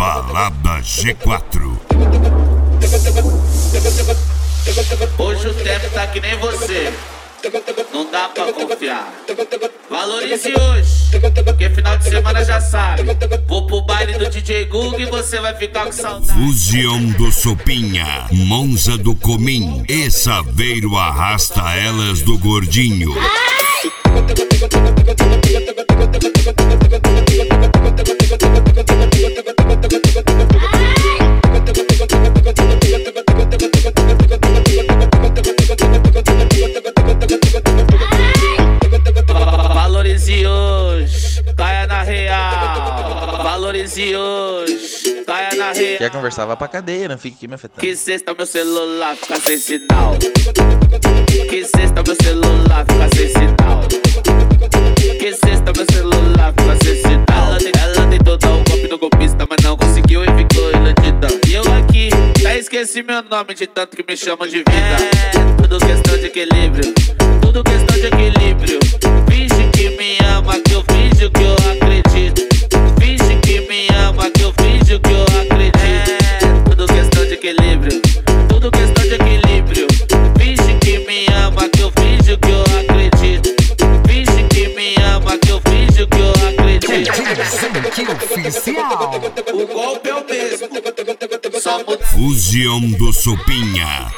Balada G4. Hoje o tempo tá que nem você, não dá pra confiar. Valorize hoje, porque final de semana já sabe. Vou pro baile do DJ Gug e você vai ficar com saudade. Fusião do Sopinha, Monza do Comim e Saveiro arrasta elas do Gordinho. Valorize hoje, caia na real. Valorize hoje, caia na real. Quer conversar, vai pra cadeia, não fique aqui me afetando. Que sexta meu celular fica sem sinal. Que sexta meu celular fica sem sinal. Que sexta meu celular fica sem sinal. Ela tentou dar um golpe no golpista, mas não conseguiu e ficou iludida. E eu aqui, já esqueci meu nome de tanto que me chamam de vida. Tudo questão de equilíbrio, tudo questão de equilíbrio. Finge que me ama, que eu finjo que eu acredito. Finge que me ama, que eu finjo que eu acredito. Tudo questão de equilíbrio, tudo questão de equilíbrio. Finge que me ama, que eu finjo que eu acredito. Finge que me ama, que eu finjo que eu acredito. Que oficial. O golpe é o mesmo, só muda. Fusião do Sopinha.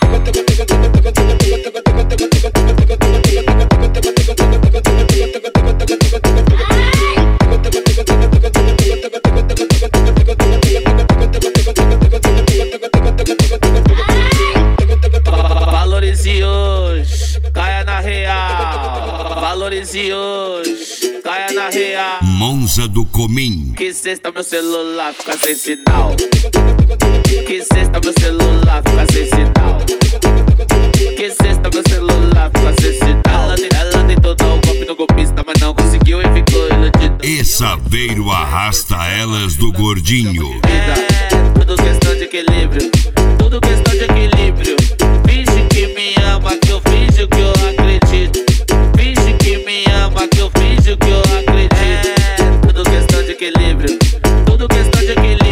Valorize hoje, caia na real. Valorize hoje, caia na real. Monza do Comim. Que sexta meu celular fica sem sinal. Que sexta meu celular fica sem sinal. Que sexta meu celular fica sem sinal. Ela tentou dar um golpe no golpista, mas não conseguiu e ficou iludida. E Saveiro arrasta elas do Gordinho. Tudo questão de equilíbrio, tudo questão de equilíbrio. Finge que me ama, que eu finjo que eu acredito. Finge que me ama, que eu finjo que eu acredito. Tudo questão de equilíbrio, tudo questão de equilíbrio.